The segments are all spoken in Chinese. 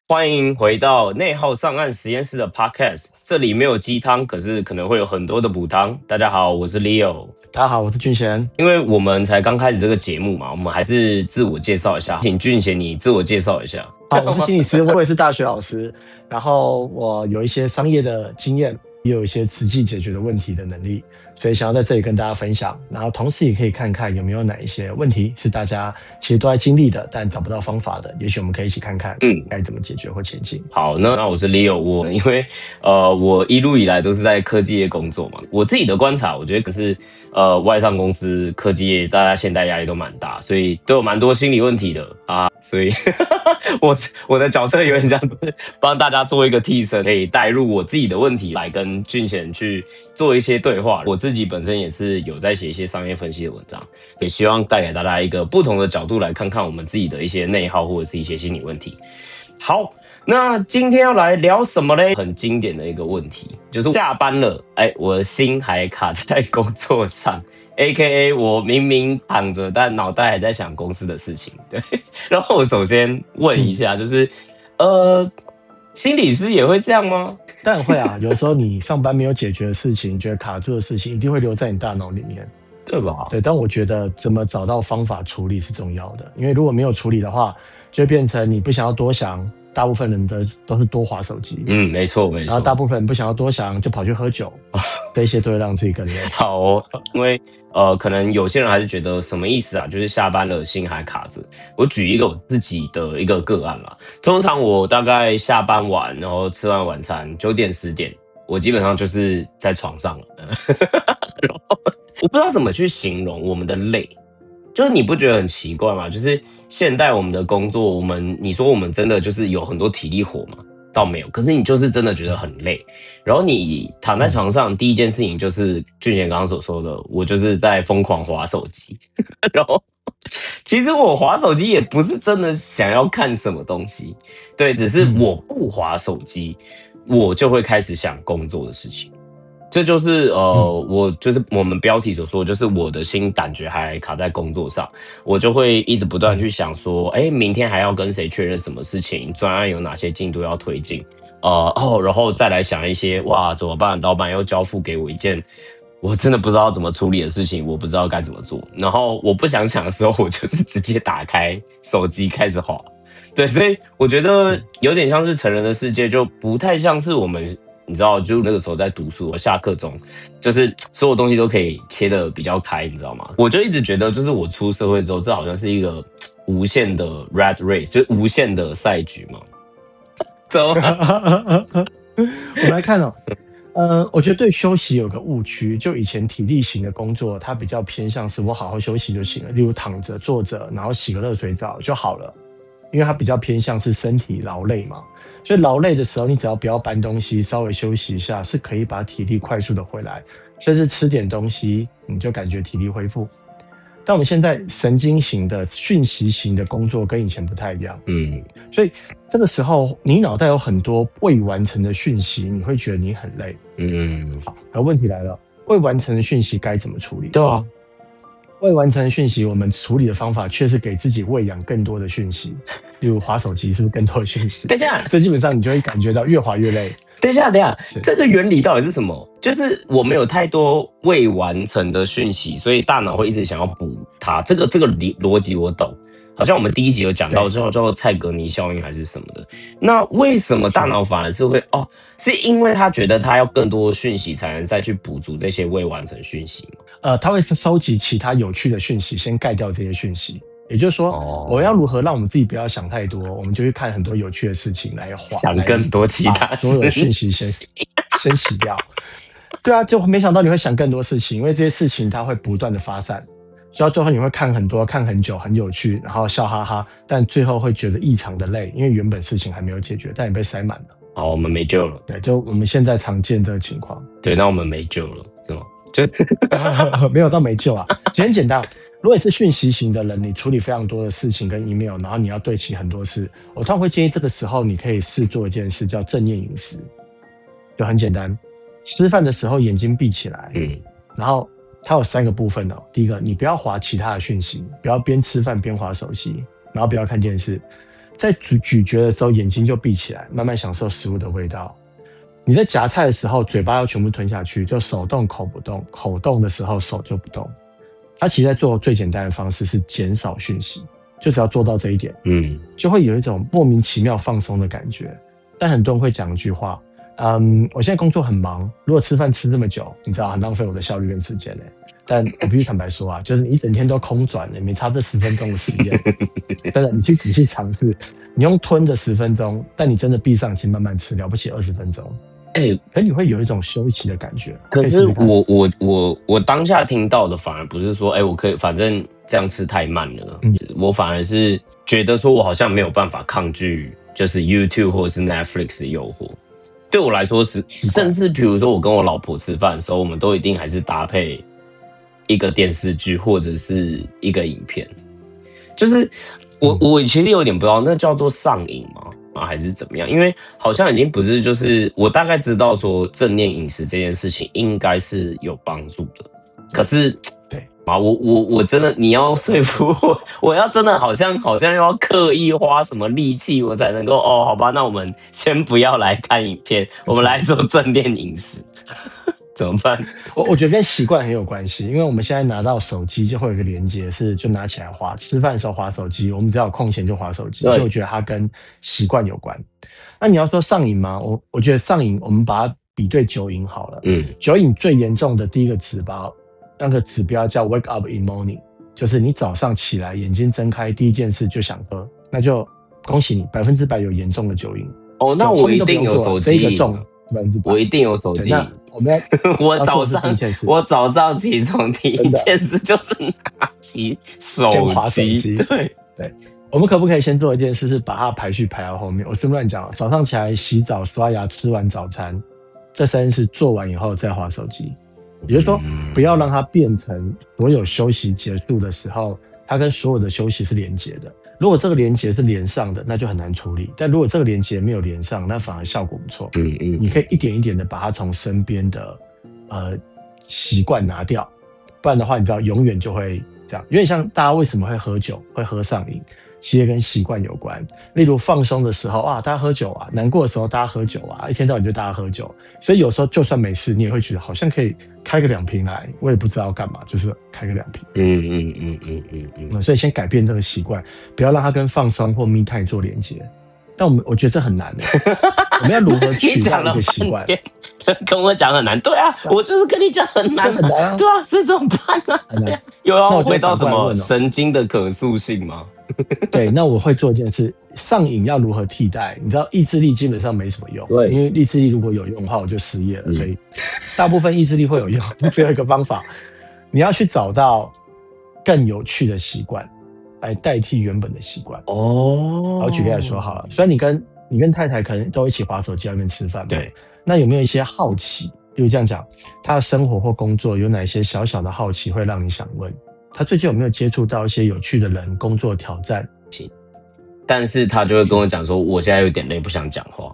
欢迎回到内耗上岸实验室的 Podcast，这里没有鸡汤，可是可能会有很多的补汤。大家好，我是 Leo。 大家好，我是俊贤。 因为我们才刚开始这个节目嘛，我们还是自我介绍一下，请俊贤你自我介绍一下。 好，我是心理师，我也是大学老师，然后我有一些商业的经验，也有一些实际解决的问题的能力，所以想要在这里跟大家分享。然后同时也可以看看有没有哪一些问题是大家其实都在经历的，但找不到方法的，也许我们可以一起看看，该怎么解决或前进。 好，那我是 Leo，因为我一路以来都是在科技业工作嘛，我自己的观察，我觉得可是外商公司科技业大家现在压力都蛮大，所以都有蛮多心理问题的啊，所以我的角色有点像是帮大家做一个替身，可以带入我自己的问题来跟俊贤去做一些对话。我自己本身也是有在写一些商业分析的文章，也希望带给大家一个不同的角度来看看我们自己的一些内耗或者是一些心理问题。好，那今天要来聊什么嘞？很经典的一个问题，就是下班了，我的心还卡在工作上 ，AKA 我明明躺着，但脑袋还在想公司的事情。对，然后我首先问一下，就是心理师也会这样吗？ 当然会啊，有时候你上班没有解决的事情，觉得卡住的事情，一定会留在你大脑里面， 对吧？ 对，但我觉得怎么找到方法处理是重要的，因为如果没有处理的话，就会变成你不想要多想，大部分人都是多滑手机， 没错。 然后大部分人不想要多想，就跑去喝酒，这些都会让自己更累。 好哦，因为可能有些人还是觉得什么意思啊？就是下班了心还卡着。我举一个我自己的一个个案啦，通常我大概下班晚，然后吃完晚餐9点10点，我基本上就是在床上了。然后我不知道怎么去形容我们的累，就是你不觉得很奇怪吗？就是现代我们的工作，你说我们真的就是有很多体力活吗？倒没有，可是你就是真的觉得很累，然后你躺在床上，第一件事情就是俊贤刚刚所说的，我就是在疯狂滑手机，然后其实我滑手机也不是真的想要看什么东西，对，只是我不滑手机，我就会开始想工作的事情。这就是我就是我们标题所说的，就是我的心感觉还卡在工作上，我就会一直不断去想说，明天还要跟谁确认什么事情，专案有哪些进度要推进，然后再来想一些哇怎么办，老板又交付给我一件我真的不知道怎么处理的事情，我不知道该怎么做，然后我不想想的时候，我就是直接打开手机开始滑，对，所以我觉得有点像是成人的世界，就不太像是我们。你知道，就那个时候在读书，我下课中，就是所有东西都可以切得比较开，你知道吗？我就一直觉得，就是我出社会之后，这好像是一个无限的 rat race，就是无限的赛局嘛。走， 我们来看哦，我觉得对休息有个误区，就以前体力型的工作，它比较偏向是我好好休息就行了，例如躺着、坐着，然后洗个热水澡就好了，因为它比较偏向是身体劳累嘛。所以劳累的时候，你只要不要搬东西，稍微休息一下，是可以把体力快速的回来，甚至吃点东西，你就感觉体力恢复。但我们现在神经型的、讯息型的工作跟以前不太一样，所以这个时候你脑袋有很多未完成的讯息，你会觉得你很累，好，而问题来了，未完成的讯息该怎么处理？ 对啊， 未完成的讯息，我们处理的方法却是给自己喂养更多的讯息，例如滑手机，是不是更多的讯息？ 等一下， 这基本上你就会感觉到越滑越累。 等一下，这个原理到底是什么？就是我们有太多未完成的讯息，所以大脑会一直想要补它。这个逻辑我懂，好像我们第一集有讲到，叫做蔡格尼效应还是什么的。那为什么大脑反而是会是因为他觉得他要更多讯息才能再去补足这些未完成讯息吗？ 他会收集其他有趣的讯息，先盖掉这些讯息。也就是说，我要如何让我们自己不要想太多，我们就去看很多有趣的事情来想更多其他所有的讯息先洗掉。对啊，就没想到你会想更多事情，因为这些事情它会不断的发散，所以到最后你会看很多、看很久、很有趣，然后笑哈哈，但最后会觉得异常的累，因为原本事情还没有解决，但也被塞满了。 好，我们没救了。 对，就我们现在常见的情况。 对，那我们没救了，是吗？ 没有到没救啊，其实很简单。如果你是讯息型的人，你处理非常多的事情跟 email， 然后你要对齐很多事，我通常会建议这个时候你可以试做一件事，叫正念饮食，就很简单。吃饭的时候眼睛闭起来，然后它有3个部分哦。第一个，你不要滑其他的讯息，不要边吃饭边滑手机，然后不要看电视。 在咀嚼的时候，眼睛就闭起来，慢慢享受食物的味道。你在夹菜的时候，嘴巴要全部吞下去，就手动口不动，口动的时候手就不动。他其实在做最简单的方式是减少讯息，就只要做到这一点，就会有一种莫名其妙放松的感觉。但很多人会讲一句话，我现在工作很忙，如果吃饭吃这么久，你知道很浪费我的效率跟时间嘞。但我必须坦白说啊，就是你一整天都空转了，没差这10分钟的实验，真的，你去仔细尝试，你用吞的10分钟，但你真的闭上眼睛慢慢吃，了不起20分钟。可你会有一种休息的感觉。 可是我当下听到的反而不是说，我可以反正这样吃太慢了，我反而是觉得说我好像没有办法抗拒，就是 YouTube 或者是 Netflix 的诱惑。对我来说是，甚至比如说我跟我老婆吃饭的时候，我们都一定还是搭配一个电视剧或者是一个影片。就是我其实有点不知道那叫做上瘾吗？还是怎么样？因为好像已经不是，就是我大概知道说正念饮食这件事情应该是有帮助的，可是对啊，我真的你要说服我要真的好像要刻意花什么力气，我才能够好吧？那我们先不要来看影片，我们来做正念饮食。怎么办？ 我觉得跟习惯很有关系，因为我们现在拿到手机就会有一个连接，是就拿起来滑，吃饭的时候滑手机，我们只要有空闲就滑手机，所以我觉得它跟习惯有关。那你要说上瘾吗？我觉得上瘾，我们把它比对酒瘾好了。酒瘾最严重的第一个指标，那个指标叫 wake up in morning， 就是你早上起来眼睛睁开第一件事就想喝，那就恭喜你100%有严重的酒瘾。 那我一定有手机瘾， 这个中100%， 我一定有手机瘾。 我们我早上起床第一件事就是拿起手机。 对，我们可不可以先做一件事，是把它排序排到后面？我顺便讲，早上起来洗澡、刷牙、吃完早餐，这3件事做完以后再滑手机。也就是说，不要让它变成所有休息结束的时候，它跟所有的休息是连结的。如果这个连结是连上的，那就很难处理；但如果这个连结没有连上，那反而效果不错。你可以一点一点的把它从身边的习惯拿掉，不然的话，你知道永远就会这样。有点像大家为什么会喝酒，会喝上瘾，其实跟习惯有关。例如放松的时候大家喝酒啊；难过的时候大家喝酒啊，一天到晚就大家喝酒。所以有时候就算没事，你也会觉得好像可以开个2瓶来，我也不知道干嘛，就是开个2瓶。所以先改变这个习惯，不要让它跟放松或 me time 做连接。但我觉得这很难我们要如何取代一个习惯？ 跟我讲很难，对啊，我就是跟你讲很难，对啊，所以怎么办啊？对啊，又要回到什么神经的可塑性吗？ 对，那我会做一件事，上瘾要如何替代？你知道意志力基本上没什么用，因为意志力如果有用的话，我就失业了。所以大部分意志力会有用，只有一个方法，你要去找到更有趣的习惯来代替原本的习惯。我举例来说好了，虽然你跟太太可能都一起滑手机外面吃饭嘛， 对， 那有没有一些好奇？比如这样讲，他的生活或工作有哪些小小的好奇会让你想问？他最近有没有接触到一些有趣的人、工作挑战？ 但是他就会跟我讲说，我现在有点累，不想讲话。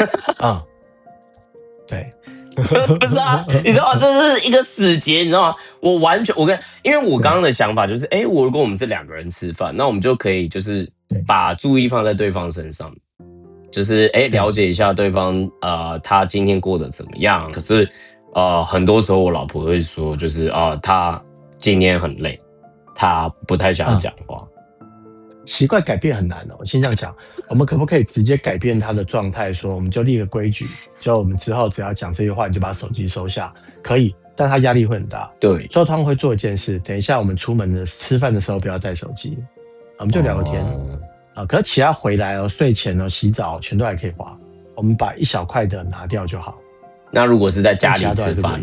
对， 不是啊，你知道吗？这是一个死结，你知道吗？因为我刚刚的想法就是，如果我们这2个人吃饭，那我们就可以就是把注意力放在对方身上，就是了解一下对方他今天过得怎么样。可是很多时候我老婆会说，就是他今天很累，他不太想要讲话。 习惯改变很难我先这样讲，我们可不可以直接改变他的状态？说我们就立个规矩，就我们之后只要讲这句话，你就把手机收下，可以，但他压力会很大。 对， 所以他们会做一件事，等一下我们出门吃饭的时候不要带手机，我们就聊个天可是其他回来睡前洗澡全都还可以滑，我们把一小块的拿掉就好。 那如果是在家里吃饭，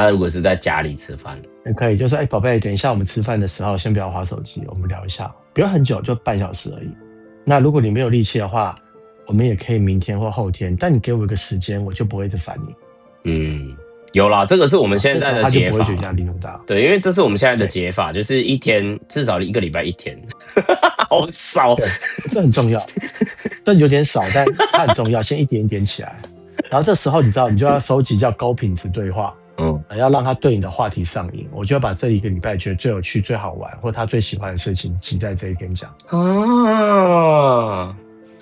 也可以，就是宝贝，等一下我们吃饭的时候先不要滑手机，我们聊一下，不要很久，就半小时而已。那如果你没有力气的话，我们也可以明天或后天，但你给我一个时间，我就不会一直烦你。 有啦，这个是我们现在的解法。 他就不会觉得压力那么大。 对，因为这是我们现在的解法，就是一天至少1个礼拜1天，好少。 对，这很重要，这有点少，但它很重要，先一点一点起来。然后这时候你知道，你就要收集叫高品质对话，要让他对你的话题上瘾。我就要把这1个礼拜觉得最有趣、最好玩，或他最喜欢的事情挤在这一天讲。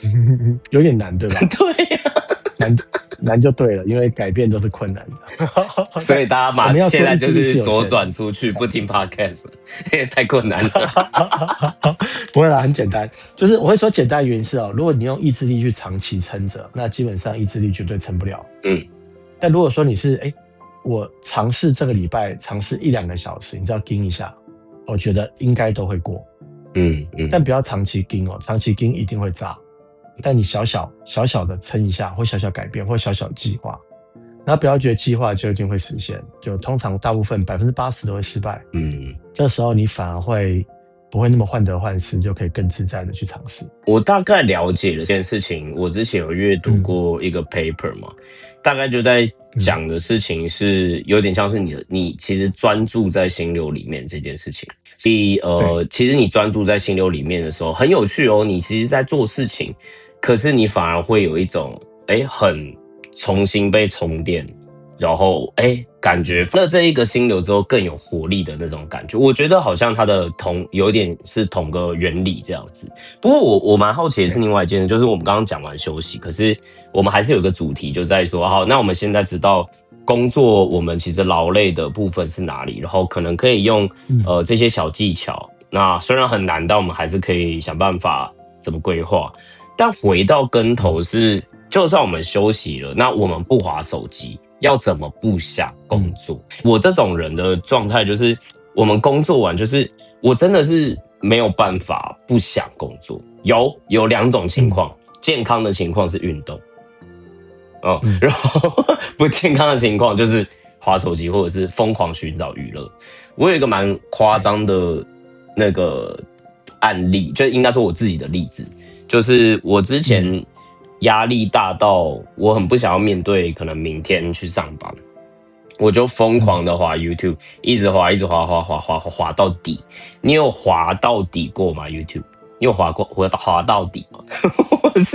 有点难，对吧？ 对呀、 难就对了，因为改变都是困难的。 所以大家我们要现在就说意志力是是左有限的， 转出去，不听 podcast，因为太困难了。 不会啦，很简单，就是我会说简单的原因是哦，如果你用意志力去长期撑着，那基本上意志力绝对撑不了。 嗯但如果说你是我尝试这个礼拜尝试1-2个小时，你只要盯一下，我觉得应该都会过。但不要长期盯哦，长期盯一定会炸。但你小小的撑一下，或小小改变，或小小计划，然后不要觉得计划就一定会实现，就通常大部分80%都会失败。这时候你反而不会那么患得患失，就可以更自在的去尝试。 我大概了解了这件事情。我之前有阅读过一个 paper 嘛，大概就在讲的事情是有点像是你其实专注在心流里面这件事情。所以其实你专注在心流里面的时候，很有趣哦。你其实在做事情，可是你反而会有一种很重新被充电，然后感觉那这一个心流之后更有活力的那种感觉。我觉得好像它的有一点是同个原理这样子。不过我蛮好奇的是另外一件事，就是我们刚刚讲完休息，可是我们还是有一个主题，就在说好，那我们现在知道工作我们其实劳累的部分是哪里，然后可能可以用这些小技巧。那虽然很难，但我们还是可以想办法怎么规划。但回到根头是，就算我们休息了，那我们不滑手机，要怎么不想工作？我这种人的状态就是，我们工作完，就是我真的是没有办法不想工作。有2种情况，健康的情况是运动，然后不健康的情况就是滑手机或者是疯狂寻找娱乐。我有一个蛮夸张的那个案例，就应该说我自己的例子，就是我之前压力大到我很不想要面对可能明天去上班，我就疯狂的滑 YouTube， 一直滑滑到底。你有滑到底过吗 ？YouTube 你有滑到底吗？我是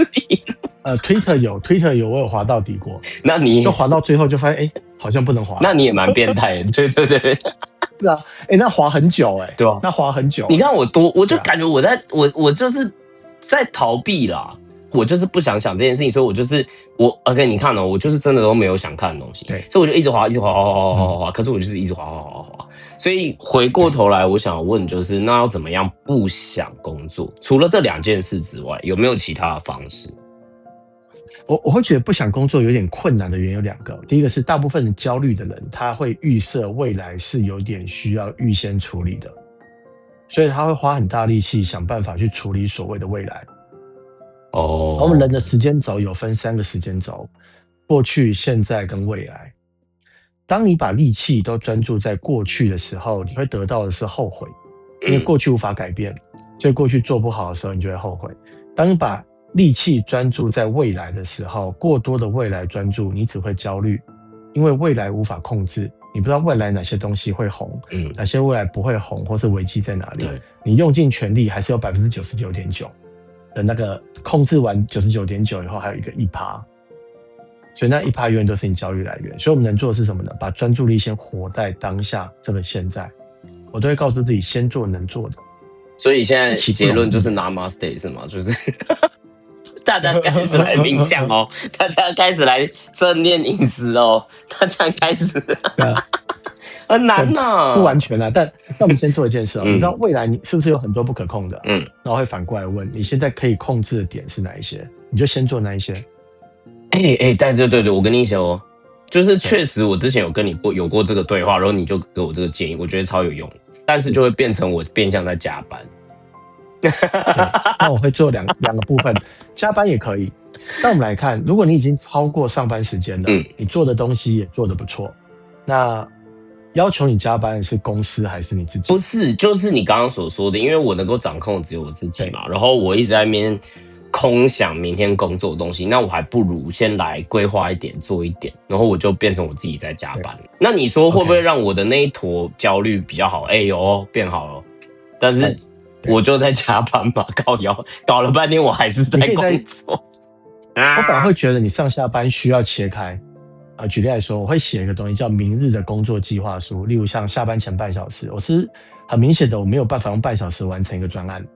Twitter 有，我有滑到底过。 那你就滑到最后就发现，好像不能滑。 那你也蛮变态的，对对对。 是啊，那滑很久对啊， 那滑很久。 你看我就感觉我就是在逃避啦，我就是不想想这件事情，所以我就是OK， 你看哦，我就是真的都没有想看的东西，所以我就一直滑，可是我就是一直滑。所以回过头来，我想问就是，那要怎么样不想工作？除了这2件事之外，有没有其他的方式？ 我会觉得不想工作有点困难的原因有2个。第一个是大部分焦虑的人，他会预设未来是有点需要预先处理的，所以他会花很大力气想办法去处理所谓的未来。我们人的时间轴有分3个时间轴：过去、现在跟未来。当你把力气都专注在过去的时候，你会得到的是后悔，因为过去无法改变，所以过去做不好的时候，你就会后悔。当你把力气专注在未来的时候，过多的未来专注，你只会焦虑，因为未来无法控制，你不知道未来哪些东西会红，哪些未来不会红，或是危机在哪里。你用尽全力，还是有99.9%的那个控制完99.9%以后，还有一个1%，所以那1%永远都是你焦虑来源。所以我们能做的是什么呢？把专注力先活在当下这个现在。我都会告诉自己，先做能做的。 所以现在结论就是 Namaste 是吗？就是大家开始来冥想哦，大家开始来正念饮食哦，大家开始很难呐， 不完全啦，但我们先做一件事哦，你知道未来你是不是有很多不可控的？然后会反过来问你现在可以控制的点是哪一些，你就先做那一些。 对，我跟你讲哦，就是确实我之前有跟你有过这个对话，然后你就给我这个建议，我觉得超有用，但是就会变成我变相在加班。 那我会做两个部分，加班也可以。但我们来看，如果你已经超过上班时间了，你做的东西也做得不错，那要求你加班的是公司还是你自己？ 不是，就是你刚刚所说的，因为我能够掌控的只有我自己嘛，然后我一直在那边空想明天工作的东西，那我还不如先来规划一点，做一点，然后我就变成我自己在加班。那你说会不会让我的那一坨焦虑比较好？有变好了，但是我就在加班嘛，搞了半天我还是在工作。 我反而会觉得你上下班需要切开。举例来说，我会写一个东西叫明日的工作计划书，例如像下班前半小时，我是很明显的我没有办法用半小时完成一个专案，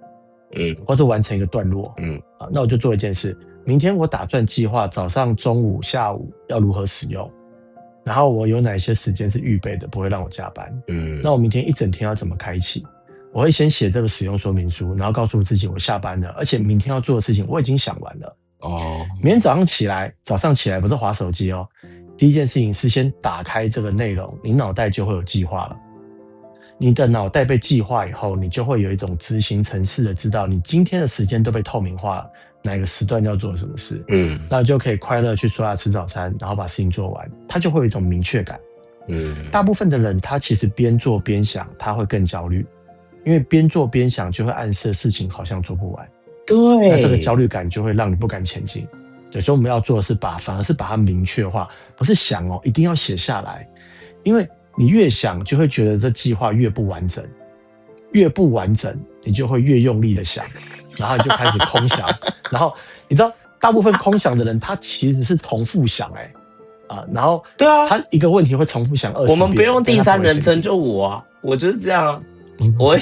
或是完成一个段落，那我就做一件事，明天我打算计划早上、中午、下午要如何使用，然后我有哪些时间是预备的，不会让我加班，那我明天一整天要怎么开启？我会先写这个使用说明书，然后告诉自己我下班了，而且明天要做的事情我已经想完了。明天早上起来不是滑手机哦，第一件事情是先打开这个内容，你脑袋就会有计划了。你的脑袋被计划以后，你就会有一种执行程式的知道你今天的时间都被透明化了，哪个时段要做什么事，那就可以快乐去刷牙吃早餐，然后把事情做完，他就会有一种明确感。大部分的人他其实边做边想，他会更焦虑，因为边做边想就会暗示事情好像做不完， 对， 那这个焦虑感就会让你不敢前进。对，所以我们要做的是反而是把它明确化，不是想哦，一定要写下来，因为你越想就会觉得这计划越不完整，你就会越用力的想，然后你就开始空想，然后你知道大部分空想的人他其实是重复想然后对啊， 他一个问题会重复想20遍。 我们不用第三人称，就我啊，我就是这样啊，我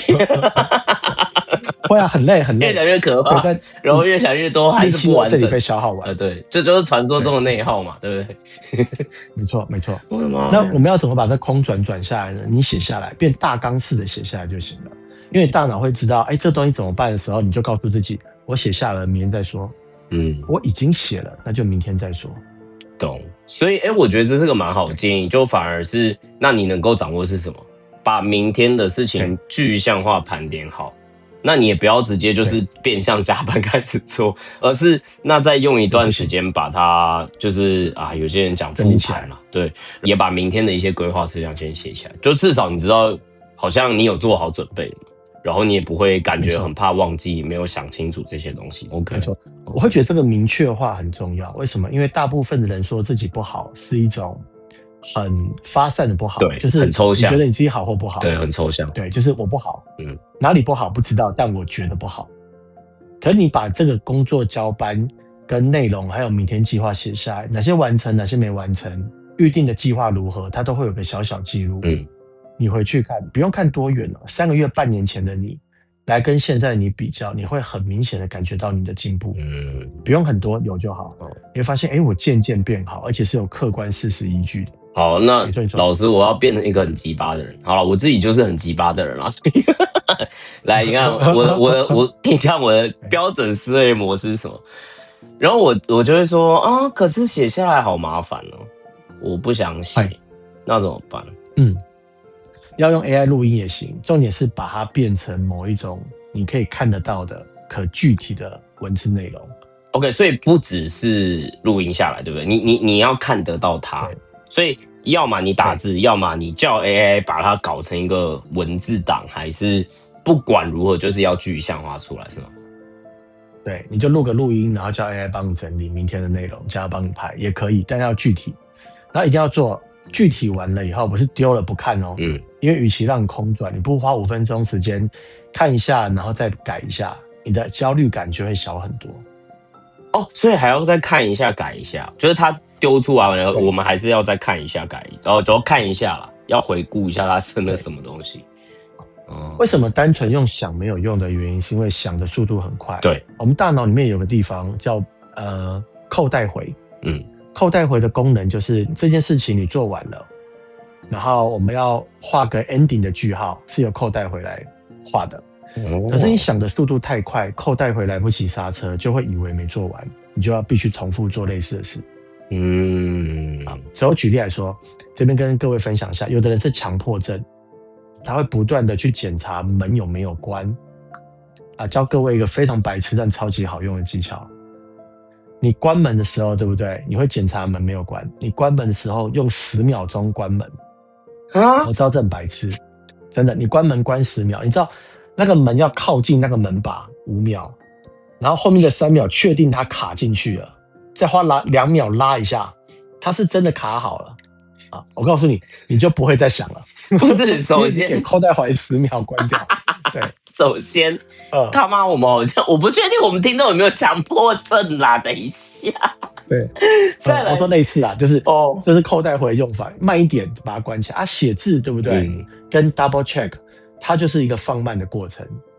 会啊，很累， 越想越可怕，然后越想越多，还是不完整， 这里被消耗完。 对，这就是传说中的内耗嘛，对不对？ 没错。那我们要怎么把这空转下来呢？你写下来，变大纲式的写下来就行了。因为大脑会知道，这东西怎么办的时候，你就告诉自己，我写下了，明天再说。我已经写了，那就明天再说。 懂。所以，我觉得这是个蛮好的建议，就反而是，那你能够掌握是什么？把明天的事情具象化盘点好。那你也不要直接就是变相加班开始做，而是那再用一段时间把它就是有些人讲复盘了，对，也把明天的一些规划事项先写起来，就至少你知道好像你有做好准备，然后你也不会感觉很怕忘记，没有想清楚这些东西。OK， 没错，我会觉得这个明确化很重要。为什么？因为大部分的人说自己不好是一种很发散的不好， 对， 就是很抽象， 你觉得你自己好或不好， 对，很抽象， 对，就是我不好，哪里不好不知道，但我觉得不好。可是你把这个工作交班跟内容还有明天计划写下来，哪些完成，哪些没完成，预定的计划如何，它都会有个小小记录。你回去看，不用看多远了，3个月、半年前的你来跟现在的你比较，你会很明显的感觉到你的进步。不用很多，有就好。你会发现，我渐渐变好，而且是有客观事实依据的。 好，那老师，我要变成一个很鸡巴的人。好了，我自己就是很鸡巴的人啦，所以来，你看你看我的标准思维模式是什么？然后我就会说可是写下来好麻烦哦，我不想写，那怎么办？ 要用 AI 录音也行，重点是把它变成某一种你可以看得到的、可具体的文字内容。 OK， 所以不只是录音下来，对不对？你要看得到它，所以要么你打字，要么你叫 AI 把它搞成一个文字档，还是不管如何就是要具象化出来，是吗？ 对，你就录个录音，然后叫 AI 帮你整理明天的内容，叫他帮你拍也可以，但要具体，然后一定要做具体完了以后，不是丢了不看哦。因为与其让你空转，你不如花5分钟时间看一下，然后再改一下，你的焦虑感就会小很多。 所以还要再看一下改一下，就是他丢出来了，我们还是要再看一下改，然后就看一下啦，要回顾一下他生了什么东西。 为什么单纯用想没有用的原因，是因为想的速度很快。 对， 我们大脑里面有个地方叫扣带回。扣带回的功能就是这件事情你做完了，然后我们要画个 ending 的句号，是由扣带回来画的。可是你想的速度太快，扣带回来不及刹车，就会以为没做完，你就要必须重复做类似的事。所以我举例来说，这边跟各位分享一下，有的人是强迫症，他会不断的去检查门有没有关。教各位一个非常白痴但超级好用的技巧。你关门的时候，对不对？你会检查门没有关。你关门的时候用10秒钟关门。我知道这很白痴，真的。你关门关10秒，你知道那个门要靠近那个门把5秒，然后后面的3秒确定它卡进去了，再花2秒拉一下，它是真的卡好了。我告诉你，你就不会再想了。 不是，首先给扣带回10秒关掉。对， 首先，他妈我们好像我不确定我们听众有没有强迫症啦。等一下， 对，再来我说类似啦，就是这是扣带回的用法，慢一点把它关起来。写字对不对？跟 double check， 它就是一个放慢的过程。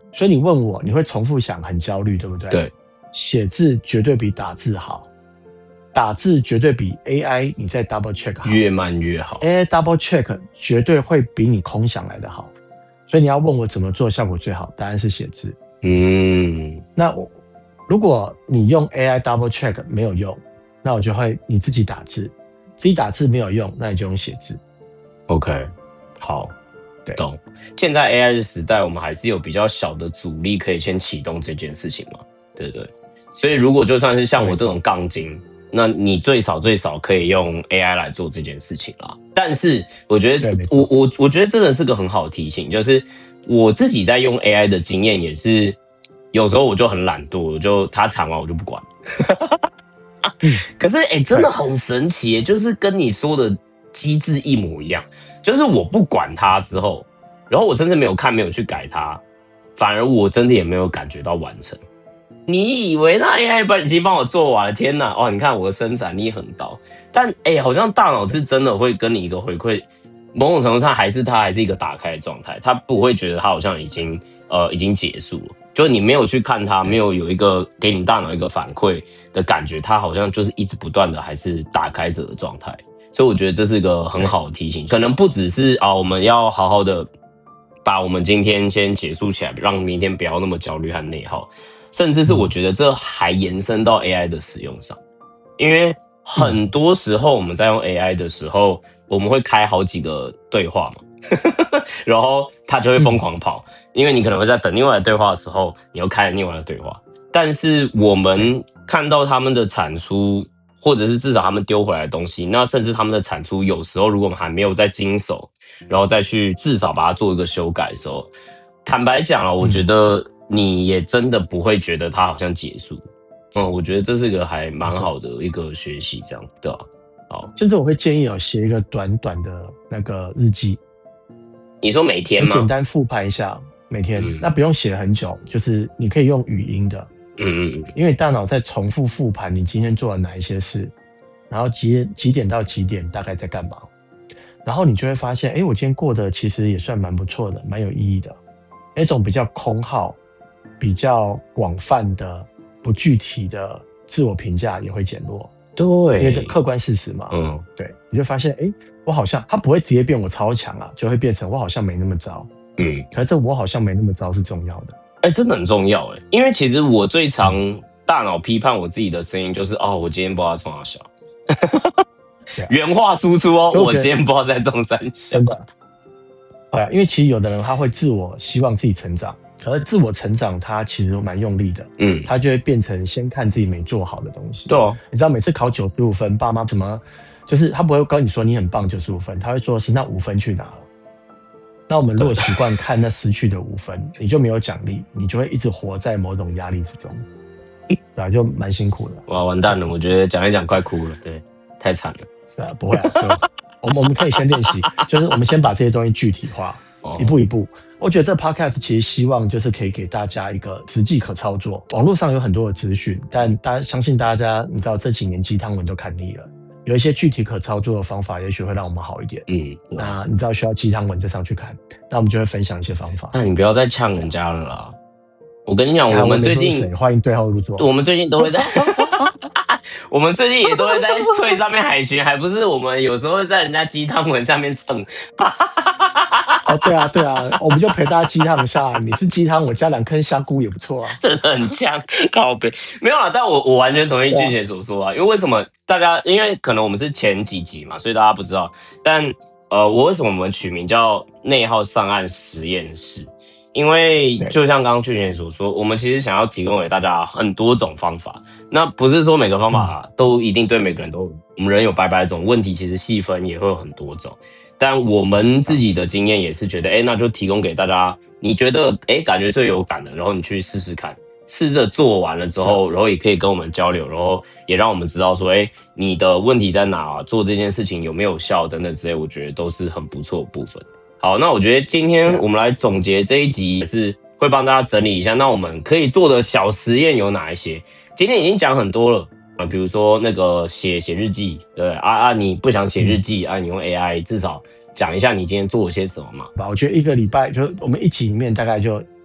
所以你问我，你会重复想，很焦虑，对不对？ 对， 写字绝对比打字好，打字绝对比 AI 你再 double check 好， 越慢越好。 AI double check 绝对会比你空想来的好。所以你要问我怎么做效果最好，答案是写字。那如果你用 AI double check 没有用，那我就会你自己打字，自己打字没有用，那你就用写字。 OK， 好，懂。现在 AI 的时代，我们还是有比较小的阻力可以先启动这件事情嘛，对不对？所以如果就算是像我这种杠精，那你最少可以用 AI 来做这件事情啦。但是我觉得我觉得真的是个很好的提醒，就是我自己在用 AI 的经验也是，有时候我就很懒惰，就它产完我就不管。可是真的很神奇，就是跟你说的机制一模一样，就是我不管它之后，然后我甚至没有看，没有去改它，反而我真的也没有感觉到完成。你以为那 AI 已经帮我做完了？天哪！哦，你看我的生产力很高，但好像大脑是真的会跟你一个回馈，某种程度上它还是一个打开的状态，它不会觉得它好像已经结束了。就你没有去看它，没有一个给你大脑一个反馈的感觉，它好像就是一直不断的还是打开着的状态。所以我觉得这是个很好的提醒，可能不只是我们要好好的把我们今天先结束起来，让明天不要那么焦虑和内耗。甚至是我觉得这还延伸到 AI 的使用上，因为很多时候我们在用 AI 的时候，我们会开好几个对话嘛，然后它就会疯狂跑，因为你可能会在等另外的对话的时候，你又开了另外的对话。但是我们看到他们的产出，或者是至少他们丢回来的东西，那甚至他们的产出，有时候如果我们还没有在经手，然后再去至少把它做一个修改的时候，坦白讲啊，我觉得你也真的不会觉得它好像结束。我觉得这是一个还蛮好的一个学习，这样对吧？好， 甚至我会建议写一个短短的那个日记。 你说每天吗？ 简单复盘一下每天，那不用写很久，就是你可以用语音的。因为大脑在重复复盘你今天做了哪一些事，然后几点到几点大概在干嘛，然后你就会发现，我今天过得其实也算蛮不错的，蛮有意义的。那种比较空耗、比较广泛的、不具体的自我评价也会减弱。 对， 因为这客观事实嘛。对，你就发现，我好像它不会直接变我超强啊，就会变成我好像没那么糟。可是这我好像没那么糟是重要的。 真的很重要因为其实我最常大脑批判我自己的声音就是我今天不知道从哪小。原话输出我今天不知道在中山小。 真的。对啊，因为其实有的人他会自我希望自己成长，可是自我成长他其实蛮用力的。他就会变成先看自己没做好的东西。 对哦， 你知道每次考95分，爸妈怎么就是他不会跟你说你很棒95分，他会说是那5分去哪了。那我们如果习惯看那失去的5分，你就没有奖励，你就会一直活在某种压力之中，对啊，就蛮辛苦的。 哇，完蛋了！我觉得讲一讲快哭了，对，太惨了。 是啊，不会啊，我们可以先练习，就是我们先把这些东西具体化，一步一步。我觉得这 podcast 其实希望就是可以给大家一个实际可操作。网络上有很多的资讯，但相信大家你知道这几年鸡汤文都看腻了。有一些具体可操作的方法，也许会让我们好一点。那你知道需要鸡汤文就上去看，那我们就会分享一些方法。 那你不要再呛人家了啦！我跟你讲，我们最近欢迎对号入座。 我们最近都会在，我们最近也都会在脆上面海巡，还不是我们有时候会在人家鸡汤文下面蹭。 对啊，我们就陪大家鸡汤一下。你是鸡汤，我加2颗香菇也不错啊。 真的很呛，靠北没有啦，但我完全同意俊杰所说啊，因为为什么大家，因为可能我们是前几集嘛，所以大家不知道。但我为什么我们取名叫内耗上岸实验室？因为就像刚刚俊杰所说，我们其实想要提供给大家很多种方法，那不是说每个方法都一定对每个人都，我们人有百百种问题，其实细分也会有很多种。但我们自己的经验也是觉得，那就提供给大家，你觉得感觉最有感的，然后你去试试看，试着做完了之后，然后也可以跟我们交流，然后也让我们知道说，你的问题在哪，做这件事情有没有效等等之类，我觉得都是很不错的部分。好，那我觉得今天我们来总结这一集，也是会帮大家整理一下，那我们可以做的小实验有哪一些？今天已经讲很多了。比如说那个写日记，对你不想写日记你用 AI 至少讲一下你今天做了些什么嘛。 我觉得1个礼拜就我们一集里面大概就1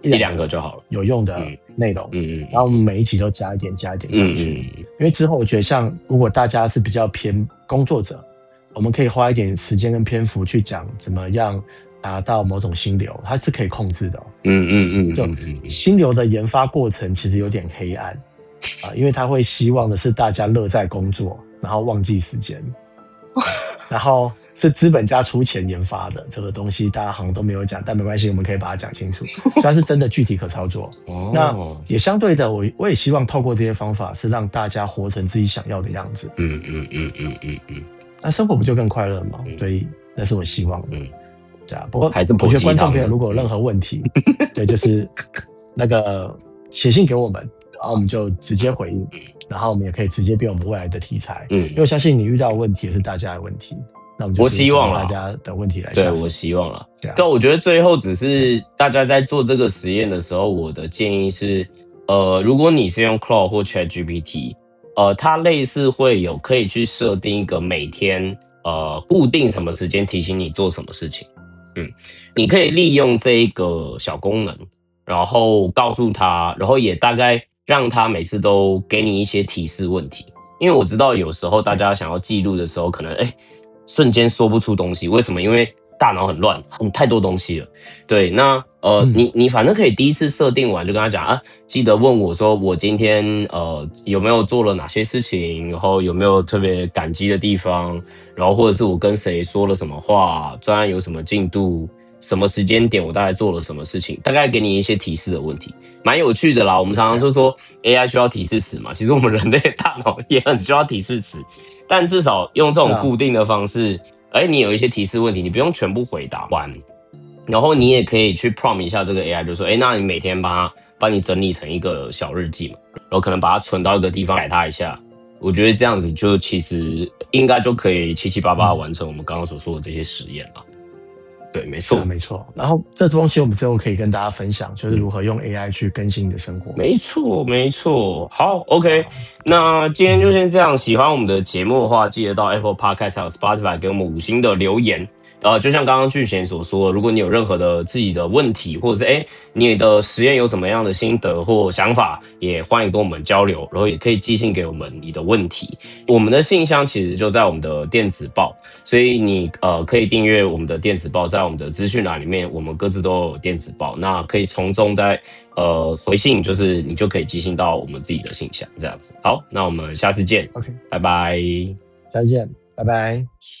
一两个就好了， 有用的内容，然后我们每一集都加一点上去，因为之后我觉得像如果大家是比较偏工作者，我们可以花一点时间跟篇幅去讲怎么样达到某种心流，它是可以控制的。就心流的研发过程其实有点黑暗因为他会希望的是大家乐在工作，然后忘记时间，然后是资本家出钱研发的这个东西，大家好像都没有讲，但没关系，我们可以把它讲清楚。所以它是真的具体可操作。那也相对的，我也希望透过这些方法，是让大家活成自己想要的样子。那生活不就更快乐吗？所以那是我希望的。对啊，不过还是我觉得观众朋友如果有任何问题，对，就是那个写信给我们，然后我们就直接回应，然后我们也可以直接变我们未来的题材。因为我相信你遇到的问题也是大家的问题，那我们就希望大家的问题来下手。 对，我希望了。对，我觉得最后只是大家在做这个实验的时候，我的建议是，如果你是用 Claude 或 ChatGPT，它类似会有可以去设定一个每天固定什么时间提醒你做什么事情。你可以利用这一个小功能，然后告诉他，然后也大概让他每次都给你一些提示问题。因为我知道有时候大家想要记录的时候，可能瞬间说不出东西。为什么？因为大脑很乱，太多东西了。对，那你反正可以第一次设定完就跟他讲记得问我说我今天有没有做了哪些事情，然后有没有特别感激的地方，然后或者是我跟谁说了什么话，专案有什么进度，什么时间点我大概做了什么事情，大概给你一些提示的问题，蛮有趣的啦。我们常常就说 AI 需要提示词嘛，其实我们人类的大脑也很需要提示词，但至少用这种固定的方式，你有一些提示问题，你不用全部回答完，然后你也可以去 prompt 一下这个 AI， 就说那你每天帮你整理成一个小日记嘛，然后可能把它存到一个地方，改它一下。我觉得这样子就其实应该就可以七七八八完成我们刚刚所说的这些实验了。对，没错， 没错。然后这东西我们之后可以跟大家分享，就是如何用 AI 去更新你的生活。 没错，没错。好 ，OK， 那今天就先这样。喜欢我们的节目的话，记得到 Apple Podcast 还有 Spotify 给我们5星的留言。就像刚刚俊贤所说的，如果你有任何的自己的问题，或者是你的实验有什么样的心得或想法，也欢迎跟我们交流，然后也可以寄信给我们你的问题。我们的信箱其实就在我们的电子报，所以你可以订阅我们的电子报，在我们的资讯栏里面，我们各自都有电子报，那可以从中在回信，就是你就可以寄信到我们自己的信箱，这样子。好，那我们下次见。 OK， 拜拜。 再见，拜拜。